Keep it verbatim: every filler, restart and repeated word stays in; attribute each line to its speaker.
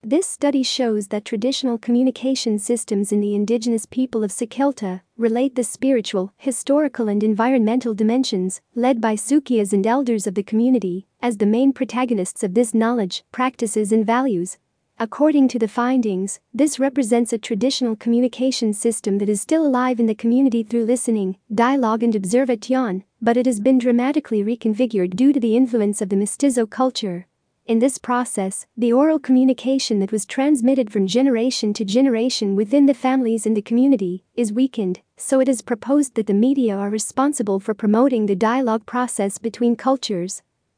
Speaker 1: This study shows that traditional communication systems in the indigenous people of Sakelta relate the spiritual, historical and environmental dimensions, led by Sukyas and elders of the community, as the main protagonists of this knowledge, practices and values. According to the findings, this represents a traditional communication system that is still alive in the community through listening, dialogue and observation, but it has been dramatically reconfigured due to the influence of the mestizo culture. In this process, the oral communication that was transmitted from generation to generation within the families and the community is weakened, so it is proposed that the media are responsible for promoting the dialogue process between cultures.